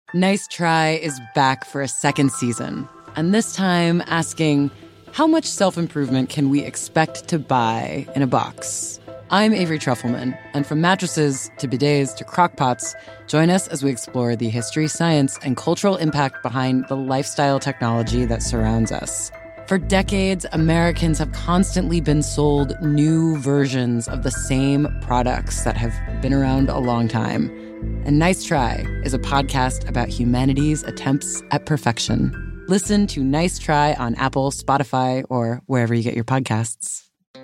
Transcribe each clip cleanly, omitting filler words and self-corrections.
Nice Try is back for a second season, and this time asking, how much self-improvement can we expect to buy in a box? I'm Avery Trufelman, and from mattresses to bidets to crockpots, join us as we explore the history, science, and cultural impact behind the lifestyle technology that surrounds us. For decades, Americans have constantly been sold new versions of the same products that have been around a long time. And Nice Try is a podcast about humanity's attempts at perfection. Listen to Nice Try on Apple, Spotify, or wherever you get your podcasts.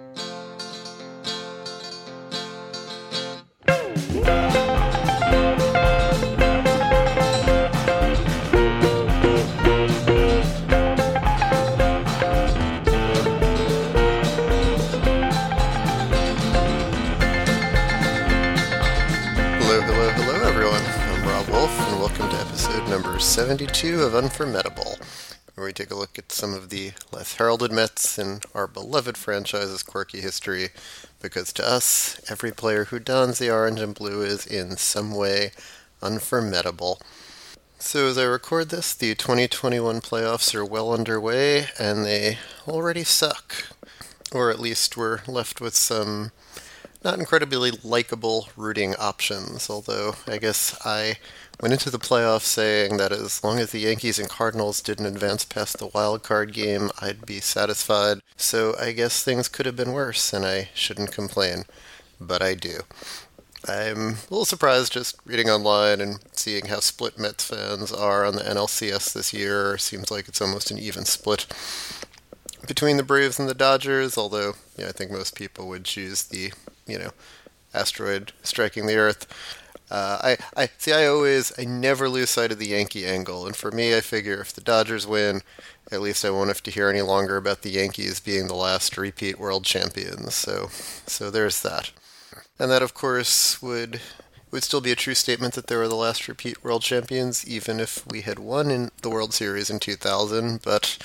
Number 72 of Unformidable, where we take a look at some of the less heralded Mets in our beloved franchise's quirky history, because to us, every player who dons the orange and blue is in some way unformidable. So as I record this, the 2021 playoffs are well underway, and they already suck. Or at least we're left with some not incredibly likable rooting options, although I guess I went into the playoffs saying that as long as the Yankees and Cardinals didn't advance past the wild card game, I'd be satisfied. So I guess things could have been worse, and I shouldn't complain. But I do. I'm a little surprised just reading online and seeing how split Mets fans are on the NLCS this year. Seems like it's almost an even split between the Braves and the Dodgers, although I think most people would choose the, asteroid striking the Earth. I never lose sight of the Yankee angle, and for me, I figure if the Dodgers win, at least I won't have to hear any longer about the Yankees being the last repeat world champions. So there's that. And that, of course, would still be a true statement that they were the last repeat world champions, even if we had won in the World Series in 2000, but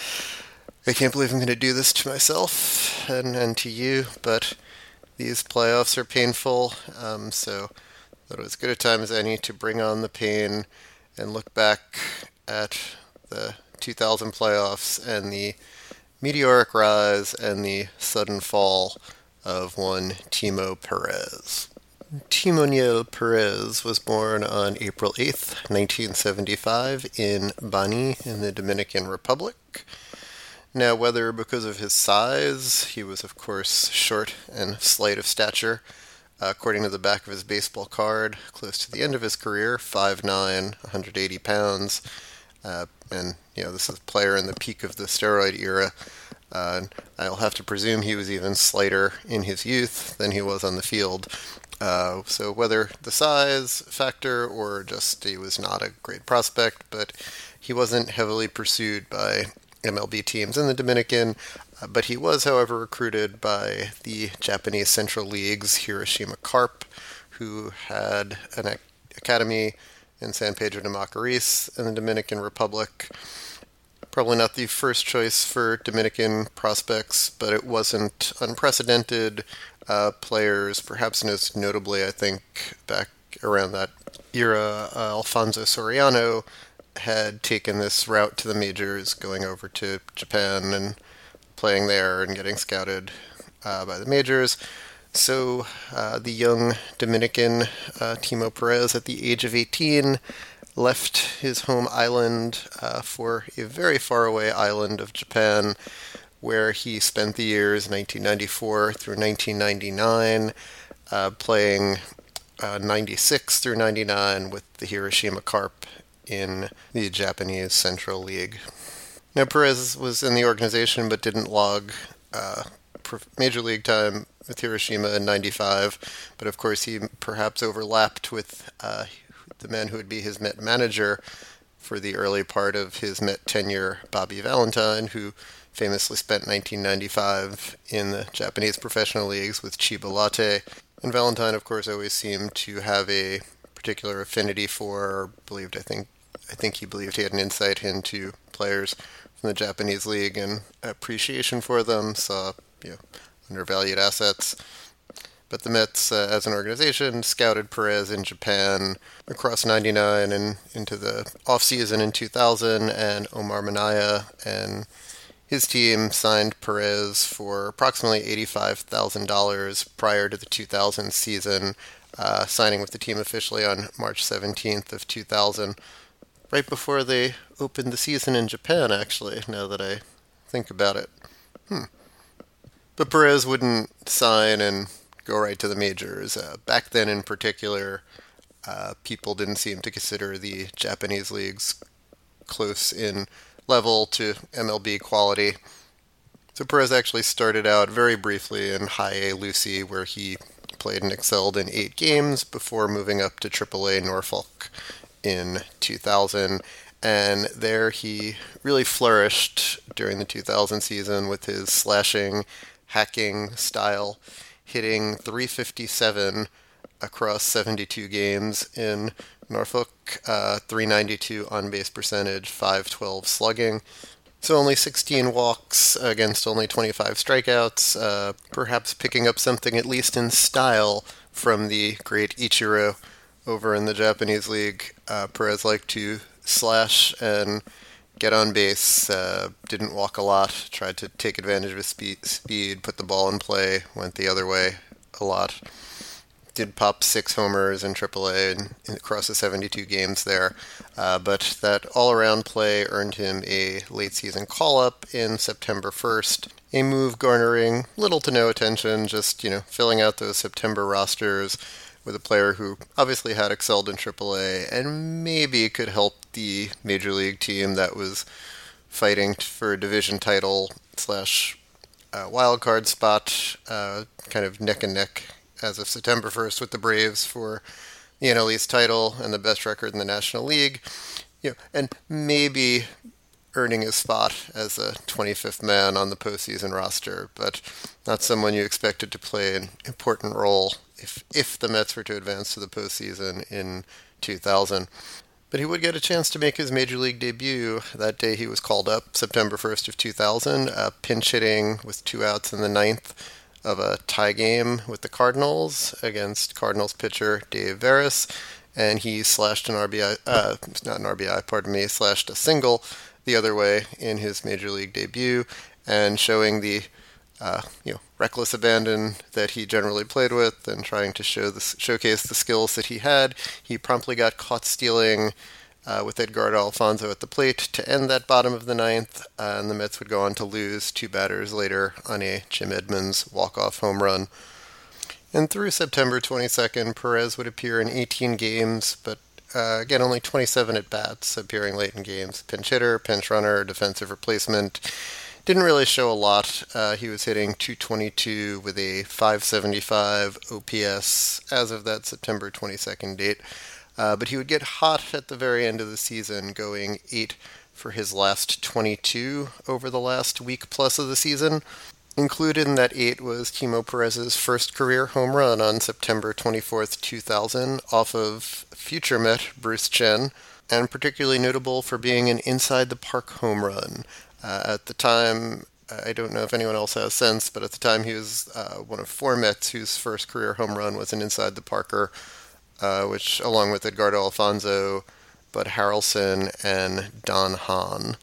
I can't believe I'm going to do this to myself and to you, but these playoffs are painful, so thought it was as good a time as any to bring on the pain and look back at the 2000 playoffs and the meteoric rise and the sudden fall of one Timo Perez. Timoniel Perez was born on April 8th, 1975 in Bani in the Dominican Republic. Now, whether because of his size, he was of course short and slight of stature, according to the back of his baseball card, close to the end of his career, 5'9", 180 pounds, and this is a player in the peak of the steroid era. I'll have to presume he was even slighter in his youth than he was on the field. So whether the size factor or just he was not a great prospect, but he wasn't heavily pursued by MLB teams in the Dominican, but he was, however, recruited by the Japanese Central League's Hiroshima Carp, who had an academy in San Pedro de Macorís in the Dominican Republic. Probably not the first choice for Dominican prospects, but it wasn't unprecedented. Players, perhaps most notably, I think, back around that era, Alfonso Soriano had taken this route to the majors, going over to Japan and playing there and getting scouted by the majors. So the young Dominican Timo Perez, at the age of 18, left his home island for a very faraway island of Japan, where he spent the years 1994 through 1999, playing 96 through 99 with the Hiroshima Carp in the Japanese Central League. Now, Perez was in the organization but didn't log major league time with Hiroshima in 95, but of course he perhaps overlapped with the man who would be his Met manager for the early part of his Met tenure, Bobby Valentine, who famously spent 1995 in the Japanese professional leagues with Chiba Lotte. And Valentine, of course, always seemed to have a particular affinity for, or believed, I think he believed he had an insight into players from the Japanese league and appreciation for them, saw undervalued assets. But the Mets, as an organization, scouted Perez in Japan across '99 and into the offseason in 2000, and Omar Minaya and his team signed Perez for approximately $85,000 prior to the 2000 season, signing with the team officially on March 17th of 2000, right before they opened the season in Japan, actually, now that I think about it. But Perez wouldn't sign and go right to the majors. Back then, in particular, people didn't seem to consider the Japanese leagues close in level to MLB quality. So Perez actually started out very briefly in High A Lucy, where he played and excelled in 8 games before moving up to AAA Norfolk in 2000. And there he really flourished during the 2000 season with his slashing, hacking style, hitting .357 across 72 games in Norfolk, .392 on-base percentage, .512 slugging. So only 16 walks against only 25 strikeouts, perhaps picking up something at least in style from the great Ichiro over in the Japanese league. Perez liked to slash and get on base, didn't walk a lot, tried to take advantage of his speed, put the ball in play, went the other way a lot. Did pop 6 homers in AAA and across the 72 games there. But that all-around play earned him a late-season call-up in September 1st, a move garnering little to no attention, just, filling out those September rosters with a player who obviously had excelled in AAA and maybe could help the Major League team that was fighting for a division title / wild card spot, kind of neck and neck as of September 1st with the Braves for the NL East title and the best record in the National League, and maybe earning a spot as a 25th man on the postseason roster, but not someone you expected to play an important role if the Mets were to advance to the postseason in 2000. But he would get a chance to make his Major League debut. That day he was called up, September 1st of 2000, pinch hitting with 2 outs in the 9th of a tie game with the Cardinals against Cardinals pitcher Dave Veras, and he slashed an RBI, not an RBI, pardon me, slashed a single the other way in his Major League debut, and showing the reckless abandon that he generally played with and trying to showcase the skills that he had. He promptly got caught stealing with Edgardo Alfonzo at the plate to end that bottom of the 9th, and the Mets would go on to lose 2 batters later on a Jim Edmonds walk-off home run. And through September 22nd, Perez would appear in 18 games, but again, only 27 at-bats, appearing late in games. Pinch hitter, pinch runner, defensive replacement. Didn't really show a lot. He was hitting .222 with a .575 OPS as of that September 22nd date. But he would get hot at the very end of the season, going 8 for his last 22 over the last week plus of the season. Included in that 8 was Timo Perez's first career home run on September 24th, 2000, off of future Met Bruce Chen, and particularly notable for being an inside-the-park home run. At the time, I don't know if anyone else has since, but at the time he was one of 4 Mets whose first career home run was an inside-the-parker, which, along with Edgardo Alfonzo, Bud Harrelson, and Don Hahn.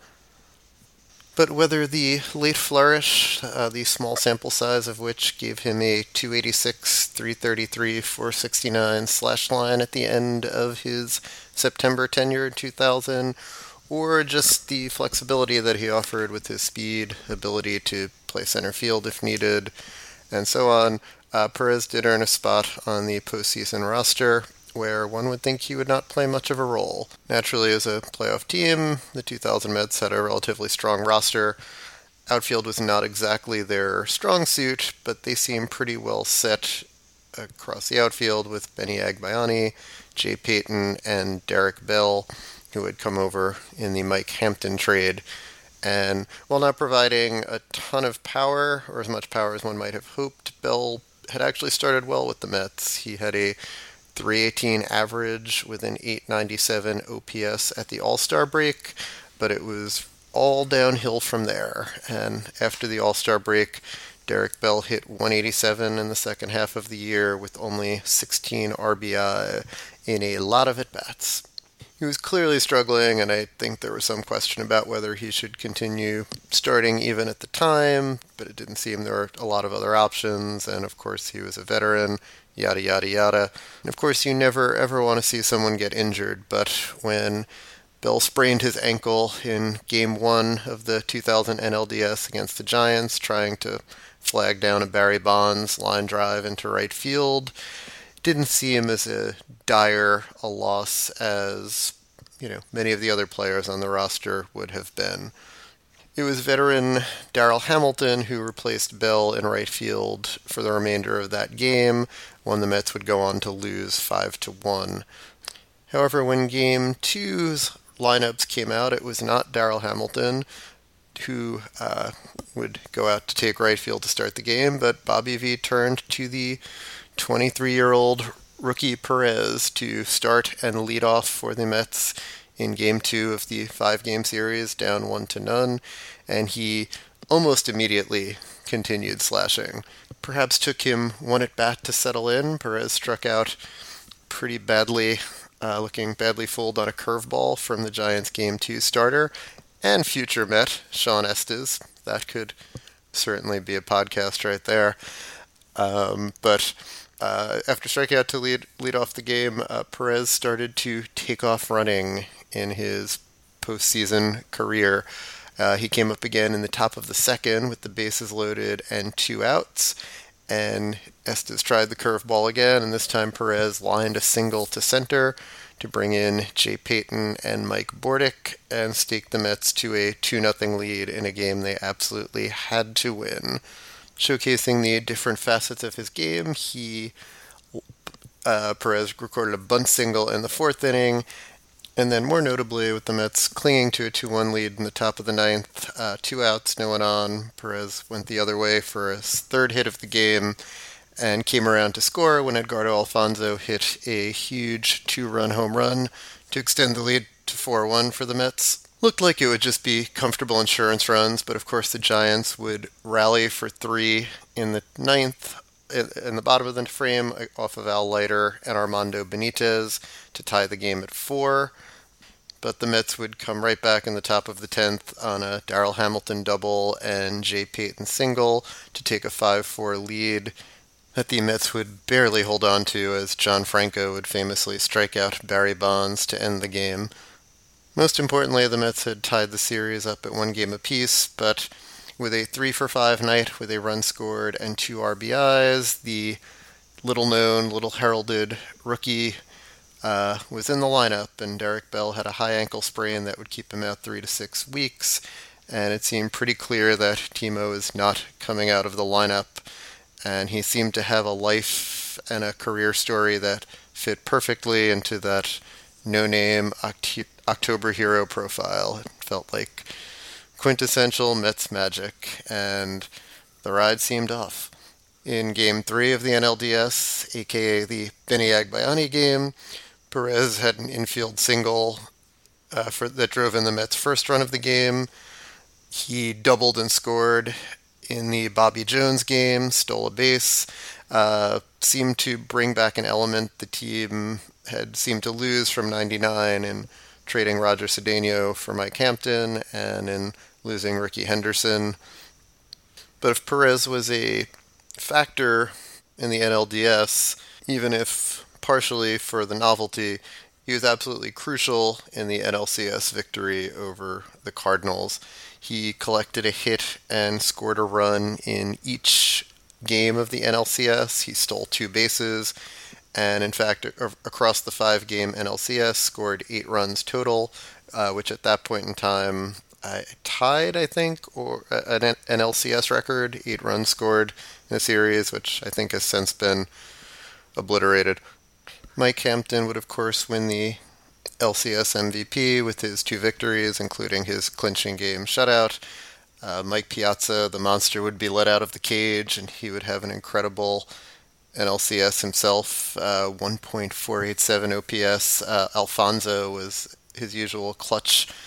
But whether the late flourish, the small sample size of which gave him a .286, .333, .469 slash line at the end of his September tenure in 2000, or just the flexibility that he offered with his speed, ability to play center field if needed, and so on, Perez did earn a spot on the postseason roster, where one would think he would not play much of a role. Naturally, as a playoff team, the 2000 Mets had a relatively strong roster. Outfield was not exactly their strong suit, but they seemed pretty well set across the outfield with Benny Agbayani, Jay Payton, and Derek Bell, who had come over in the Mike Hampton trade. And while not providing a ton of power, or as much power as one might have hoped, Bell had actually started well with the Mets. He had a .318 average with an .897 OPS at the All-Star break, but it was all downhill from there. And after the All-Star break, Derek Bell hit 187 in the second half of the year with only 16 RBI in a lot of at-bats. He was clearly struggling, and I think there was some question about whether he should continue starting even at the time, but it didn't seem there were a lot of other options, and of course he was a veteran, yada yada yada. And of course you never ever want to see someone get injured, but when Bell sprained his ankle in Game 1 of the 2000 NLDS against the Giants, trying to flag down a Barry Bonds line drive into right field, didn't seem as dire a loss as, many of the other players on the roster would have been. It was veteran Darryl Hamilton who replaced Bell in right field for the remainder of that game, when the Mets would go on to lose 5-1. However, when Game 2's lineups came out, it was not Darryl Hamilton who would go out to take right field to start the game, but Bobby V turned to the 23-year-old rookie Perez to start and lead off for the Mets in Game 2 of the 5-game series, down 1-0, and he almost immediately continued slashing. Perhaps took him one at-bat to settle in. Perez struck out pretty badly, looking badly fooled on a curveball from the Giants' Game 2 starter, and future Met, Sean Estes. That could certainly be a podcast right there. But after striking out to lead off the game, Perez started to take off running in his postseason career. He came up again in the top of the second with the bases loaded and 2 outs, and Estes tried the curveball again, and this time Perez lined a single to center to bring in Jay Payton and Mike Bordick and stake the Mets to a 2-0 lead in a game they absolutely had to win. Showcasing the different facets of his game, Perez recorded a bunt single in the 4th inning, and then more notably, with the Mets clinging to a 2-1 lead in the top of the 9th, 2 outs, no one on, Perez went the other way for his 3rd hit of the game and came around to score when Edgardo Alfonzo hit a huge 2-run home run to extend the lead to 4-1 for the Mets. Looked like it would just be comfortable insurance runs, but of course the Giants would rally for 3 in the 9th, in the bottom of the frame, off of Al Leiter and Armando Benitez to tie the game at 4. But the Mets would come right back in the top of the 10th on a Darryl Hamilton double and Jay Payton single to take a 5-4 lead that the Mets would barely hold on to, as John Franco would famously strike out Barry Bonds to end the game. Most importantly, the Mets had tied the series up at 1 game apiece, but with a 3-for-5 night with a run scored and 2 RBIs, the little-known, little-heralded rookie was in the lineup, and Derek Bell had a high ankle sprain that would keep him out 3 to 6 weeks, and it seemed pretty clear that Timo is not coming out of the lineup, and he seemed to have a life and a career story that fit perfectly into that no-name October hero profile. It felt like quintessential Mets magic, and the ride seemed off. In Game 3 of the NLDS, aka the Benny Agbayani game, Perez had an infield single that drove in the Mets' first run of the game. He doubled and scored in the Bobby Jones game, stole a base, seemed to bring back an element the team had seemed to lose from '99 in trading Roger Cedeno for Mike Hampton and in losing Ricky Henderson. But if Perez was a factor in the NLDS, even if partially for the novelty, he was absolutely crucial in the NLCS victory over the Cardinals. He collected a hit and scored a run in each game of the NLCS. He stole 2 bases, and in fact, across the 5-game NLCS, scored 8 runs total, which at that point in time tied, I think, or an NLCS record, 8 runs scored in the series, which I think has since been obliterated. Mike Hampton would, of course, win the LCS MVP with his 2 victories, including his clinching game shutout. Mike Piazza, the monster, would be let out of the cage, and he would have an incredible NLCS himself, 1.487 OPS. Alfonso was his usual clutch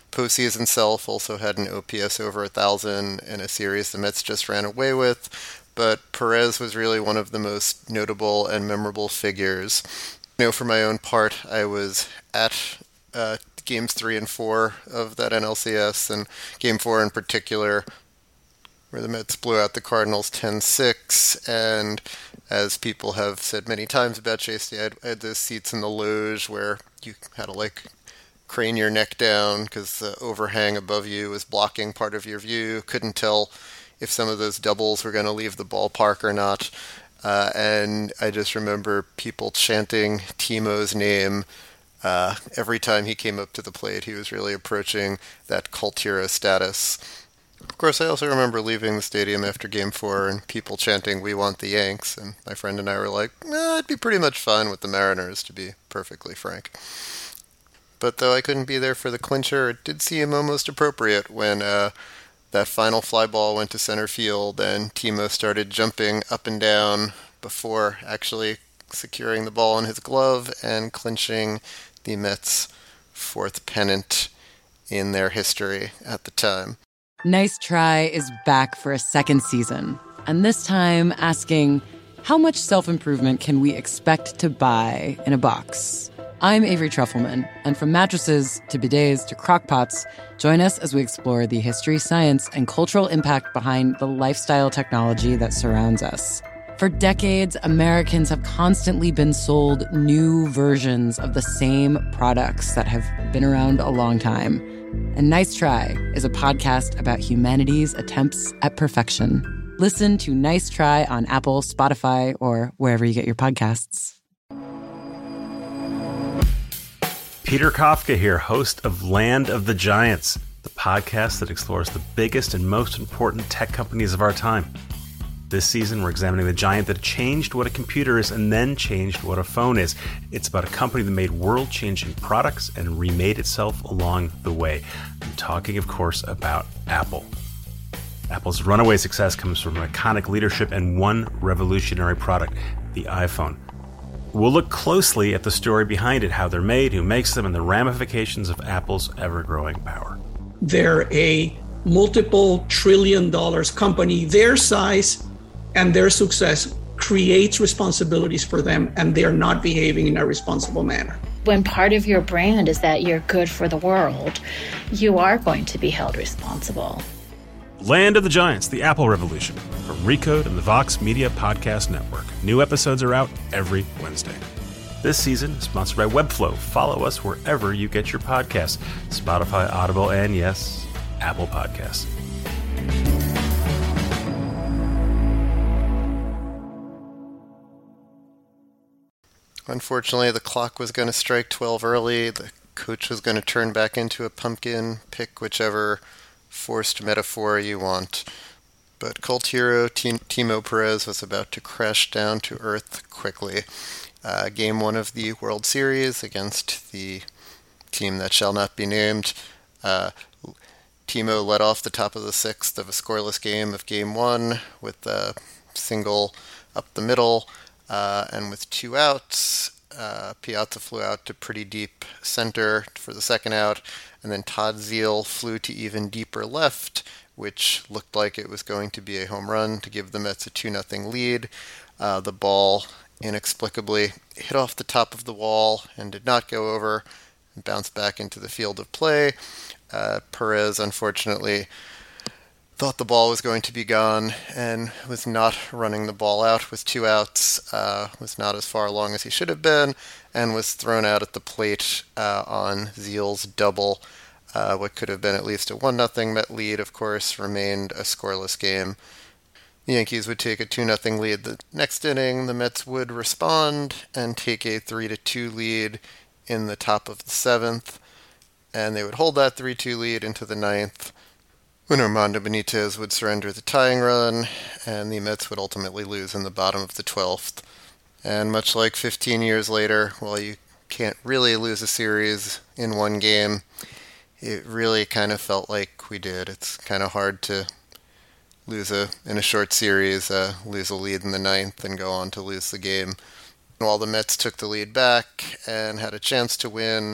postseason self also had an OPS over 1,000 in a series the Mets just ran away with, but Perez was really one of the most notable and memorable figures. For my own part, I was at games 3 and 4 of that NLCS, and game 4 in particular, where the Mets blew out the Cardinals 10-6, and as people have said many times about Chase, I had those seats in the loge where you had to crane your neck down because the overhang above you was blocking part of your view. Couldn't tell if some of those doubles were going to leave the ballpark or not. And I just remember people chanting Timo's name every time he came up to the plate. He was really approaching that cult hero status. Of course, I also remember leaving the stadium after Game 4 and people chanting, "We want the Yanks," and my friend and I were like, it'd be pretty much fine with the Mariners, to be perfectly frank. But though I couldn't be there for the clincher, it did seem almost appropriate when that final fly ball went to center field and Timo started jumping up and down before actually securing the ball in his glove and clinching the Mets' 4th pennant in their history at the time. Nice Try is back for a 2nd season, and this time asking, how much self-improvement can we expect to buy in a box? I'm Avery Trufelman, and from mattresses to bidets to crockpots, join us as we explore the history, science, and cultural impact behind the lifestyle technology that surrounds us. For decades, Americans have constantly been sold new versions of the same products that have been around a long time. And Nice Try is a podcast about humanity's attempts at perfection. Listen to Nice Try on Apple, Spotify, or wherever you get your podcasts. Peter Kafka here, host of Land of the Giants, the podcast that explores the biggest and most important tech companies of our time. This season, we're examining the giant that changed what a computer is and then changed what a phone is. It's about a company that made world-changing products and remade itself along the way. I'm talking, of course, about Apple. Apple's runaway success comes from iconic leadership and one revolutionary product, the iPhone. We'll look closely at the story behind it, how they're made, who makes them, and the ramifications of Apple's ever-growing power. They're a multiple trillion dollars company. Their size and their success creates responsibilities for them, and they're not behaving in a responsible manner. When part of your brand is that you're good for the world, you are going to be held responsible. Land of the Giants, the Apple Revolution, from Recode and the Vox Media Podcast Network. New episodes are out every Wednesday. This season is sponsored by Webflow. Follow us wherever you get your podcasts. Spotify, Audible, and yes, Apple Podcasts. Unfortunately, the clock was going to strike 12 early. The coach was going to turn back into a pumpkin. Pick whichever forced metaphor you want. But cult hero Timo Perez was about to crash down to earth quickly. Game 1 of the World Series against the team that shall not be named. Timo led off the top of the 6th of a scoreless game of Game 1 with a single up the middle, and with 2 outs. Piazza flew out to pretty deep center for the second out, and then Todd Zeile flew to even deeper left, which looked like it was going to be a home run to give the Mets a 2-0 lead. The ball inexplicably hit off the top of the wall and did not go over and bounced back into the field of play. Perez, unfortunately, thought the ball was going to be gone and was not running the ball out with 2 outs, was not as far along as he should have been, and was thrown out at the plate on Zeile's double. What could have been at least a 1-0 Met lead, of course, remained a scoreless game. The Yankees would take a 2-0 lead the next inning. The Mets would respond and take a 3-2 lead in the top of the 7th, and they would hold that 3-2 lead into the 9th, when Armando Benitez would surrender the tying run, and the Mets would ultimately lose in the bottom of the 12th. And much like 15 years later, while you can't really lose a series in one game, it really kind of felt like we did. It's kind of hard to lose in a short series, lose a lead in the 9th and go on to lose the game. While the Mets took the lead back and had a chance to win,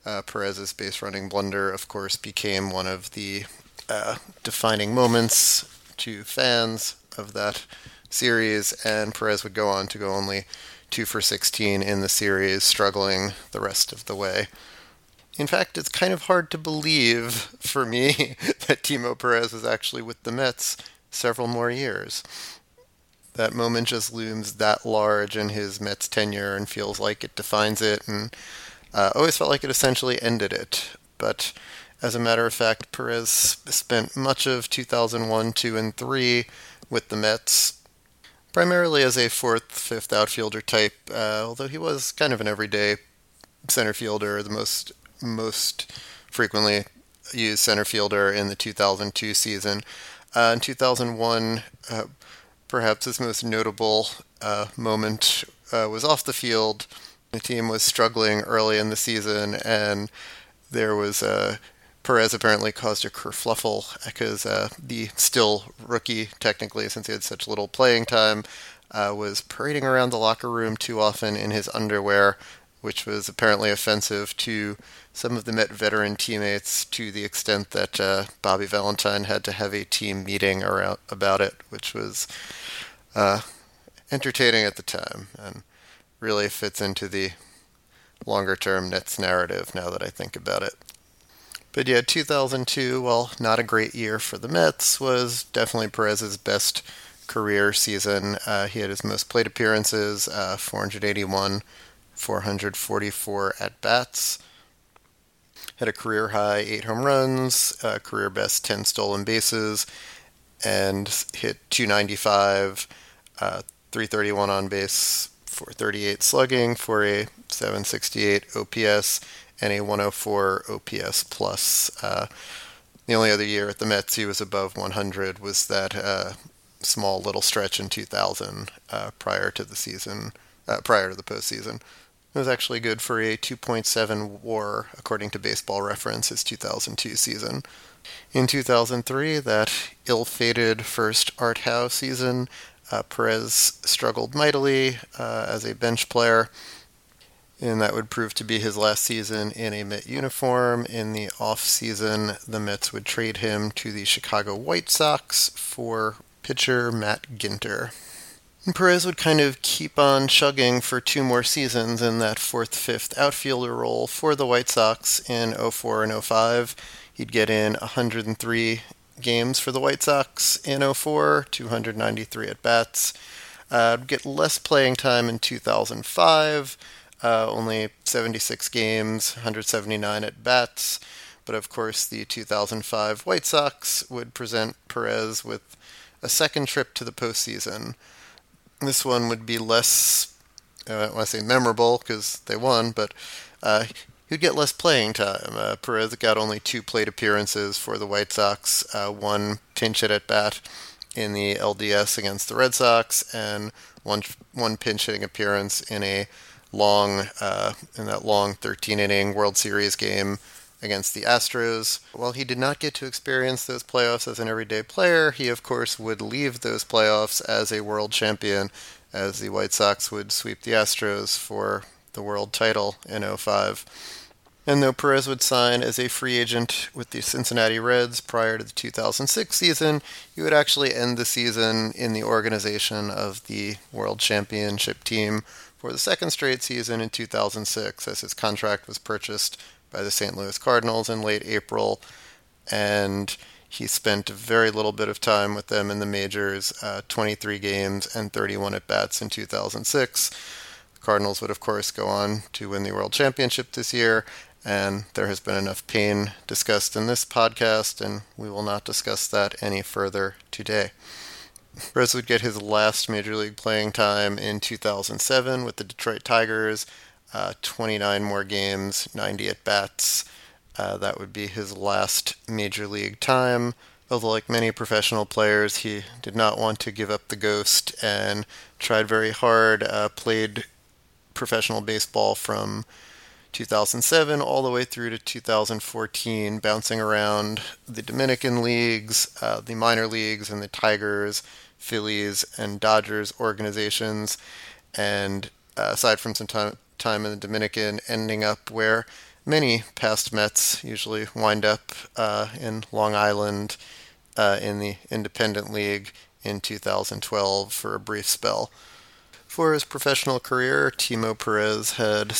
Perez's base running blunder, of course, became one of the defining moments to fans of that series, and Perez would go on to go only 2 for 16 in the series, struggling the rest of the way. In fact, it's kind of hard to believe for me that Timo Perez was actually with the Mets several more years. That moment just looms that large in his Mets tenure and feels like it defines it, and always felt like it essentially ended it. But as a matter of fact, Perez spent much of 2001, 2, and 3 with the Mets, primarily as a fourth, fifth outfielder type, although he was kind of an everyday center fielder, the most frequently used center fielder in the 2002 season. In 2001, perhaps his most notable moment was off the field. The team was struggling early in the season, and there was Perez apparently caused a kerfluffle because the still rookie, technically, since he had such little playing time, was parading around the locker room too often in his underwear, which was apparently offensive to some of the Met veteran teammates to the extent that Bobby Valentine had to have a team meeting about it, which was entertaining at the time and really fits into the longer-term Nets narrative now that I think about it. But yeah, 2002, while not a great year for the Mets, was definitely Perez's best career season. He had his most plate appearances, 481, 444 at-bats. Had a career high 8 home runs, career best 10 stolen bases, and hit 295, 331 on base, 438 slugging for a 768 OPS and a 104 OPS plus. The only other year at the Mets he was above 100 was that small little stretch in 2000 prior to the postseason. It was actually good for a 2.7 WAR, according to Baseball Reference, his 2002 season. In 2003, that ill-fated first Art Howe season, Perez struggled mightily as a bench player, and that would prove to be his last season in a Met uniform. In the off-season, the Mets would trade him to the Chicago White Sox for pitcher Matt Ginter. And Perez would kind of keep on chugging for 2 more seasons in that fourth, fifth outfielder role for the White Sox in 04 and 05. He'd get in 103 games for the White Sox in 04, 293 at-bats. Get less playing time in 2005, only 76 games, 179 at-bats. But of course, the 2005 White Sox would present Perez with a second trip to the postseason. This one would be less, I want to say memorable because they won, but he'd get less playing time. Perez got only 2 plate appearances for the White Sox, 1 pinch hit at bat in the LDS against the Red Sox, and one pinch hitting appearance in that long 13-inning World Series game against the Astros. While he did not get to experience those playoffs as an everyday player, he of course would leave those playoffs as a world champion, as the White Sox would sweep the Astros for the world title in 05. And though Perez would sign as a free agent with the Cincinnati Reds prior to the 2006 season, he would actually end the season in the organization of the World Championship team for the second straight season in 2006, as his contract was purchased by the St. Louis Cardinals in late April, and he spent a very little bit of time with them in the majors, 23 games and 31 at-bats in 2006. The Cardinals would, of course, go on to win the World Championship this year, and there has been enough pain discussed in this podcast, and we will not discuss that any further today. Perez would get his last Major League playing time in 2007 with the Detroit Tigers, 29 more games, 90 at-bats. That would be his last Major League time. Although, like many professional players, he did not want to give up the ghost and tried very hard, played professional baseball from 2007 all the way through to 2014, bouncing around the Dominican leagues, the minor leagues, and the Tigers, Phillies, and Dodgers organizations. And aside from some time in the Dominican, ending up where many past Mets usually wind up in Long Island in the Independent League in 2012 for a brief spell. For his professional career, Timo Perez had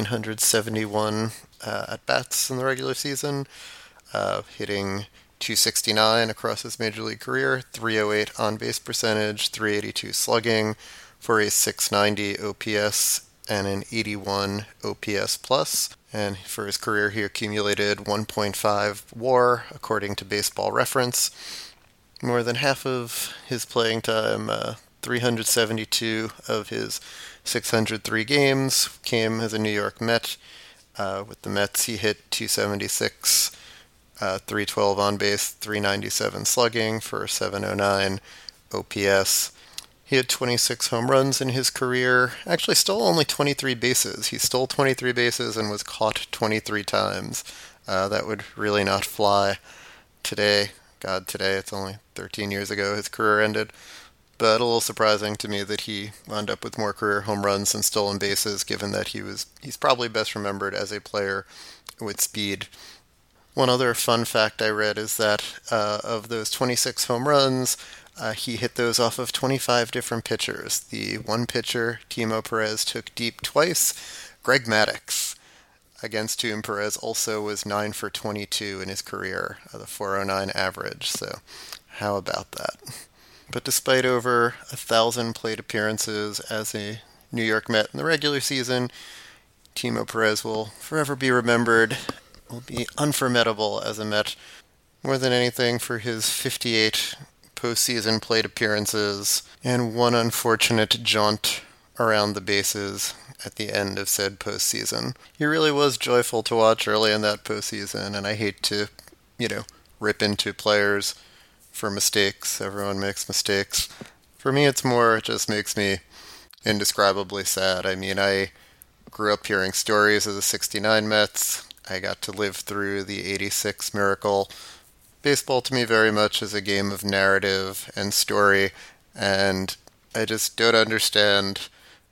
1,671 at-bats in the regular season, hitting .269 across his major league career, .308 on-base percentage, .382 slugging, for a .690 OPS and an .81 OPS plus. And for his career, he accumulated 1.5 WAR, according to Baseball Reference. More than half of his playing time, 372 of his 603 games, came as a New York Met. With the Mets, he hit .276, 312 on base, 397 slugging for 709 OPS. He had 26 home runs in his career. Actually stole only 23 bases. He stole 23 bases and was caught 23 times. That would really not fly today. God, today, it's only 13 years ago his career ended. But a little surprising to me that he wound up with more career home runs than stolen bases, given that he's probably best remembered as a player with speed. One other fun fact I read is that of those 26 home runs, he hit those off of 25 different pitchers. The one pitcher Timo Perez took deep twice, Greg Maddux, against whom Perez also was 9 for 22 in his career, the .409 average. So how about that? But despite over 1,000 plate appearances as a New York Met in the regular season, Timo Perez will forever be remembered, will be unforgettable as a Met, more than anything for his 58 postseason plate appearances and one unfortunate jaunt around the bases at the end of said postseason. He really was joyful to watch early in that postseason, and I hate to, rip into players for mistakes. Everyone makes mistakes. For me, it's more, it just makes me indescribably sad. I mean, I grew up hearing stories of the '69 Mets. I got to live through the '86 miracle. Baseball to me very much is a game of narrative and story, and I just don't understand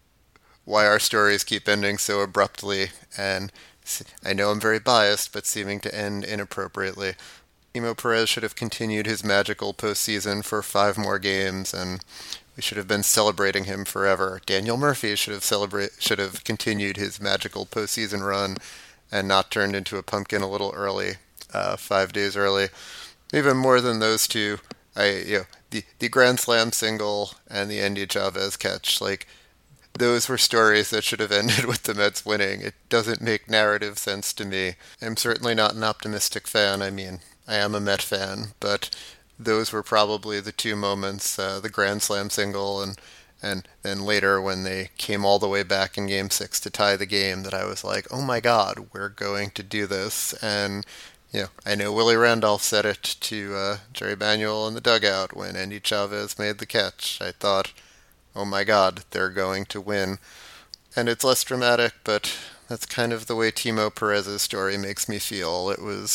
why our stories keep ending so abruptly, and I know I'm very biased, but seeming to end inappropriately. Timo Perez should have continued his magical postseason for 5 more games, and we should have been celebrating him forever. Daniel Murphy should have continued his magical postseason run and not turned into a pumpkin a little early, 5 days early. Even more than those two, the Grand Slam single and the Endy Chavez catch, those were stories that should have ended with the Mets winning. It doesn't make narrative sense to me. I'm certainly not an optimistic fan. I mean, I am a Met fan, but those were probably the 2 moments, the Grand Slam single and then later when they came all the way back in Game 6 to tie the game, that I was like, oh my God, we're going to do this. And, I know Willie Randolph said it to Jerry Manuel in the dugout when Endy Chavez made the catch. I thought, oh my God, they're going to win. And it's less dramatic, but that's kind of the way Timo Perez's story makes me feel. It was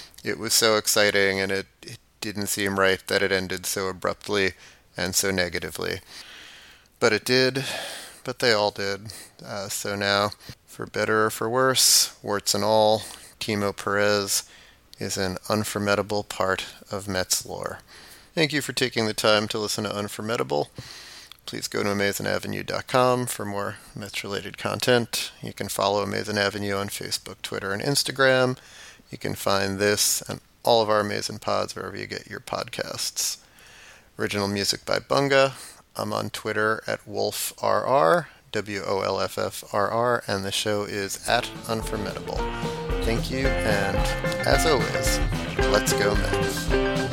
so exciting, and it didn't seem right that it ended so abruptly and so negatively. But it did, but they all did. So now, for better or for worse, warts and all, Timo Perez is an unforgettable part of Mets lore. Thank you for taking the time to listen to Unforgettable. Please go to AmazingAvenue.com for more Mets-related content. You can follow Amazing Avenue on Facebook, Twitter, and Instagram. You can find this and all of our Amazing Pods wherever you get your podcasts. Original music by Bunga. I'm on Twitter at WolfRR, WOLFFRR, and the show is at Unforgettable. Thank you, and as always, let's go Mets.